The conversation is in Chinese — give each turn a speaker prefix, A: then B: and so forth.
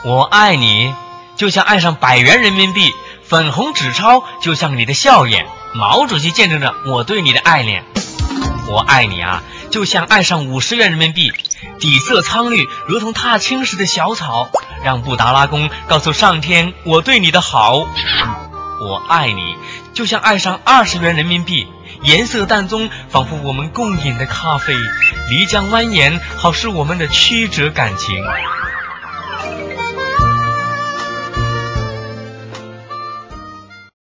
A: 我爱你，就像爱上100元人民币；粉红纸钞就像你的笑颜；毛主席见证着我对你的爱恋。我爱你啊，就像爱上50元人民币；底色苍绿，如同踏青时的小草。让布达拉宫告诉上天我对你的好。我爱你，就像爱上20元人民币；颜色淡棕，仿佛我们共饮的咖啡；漓江蜿蜒，好是我们的曲折感情。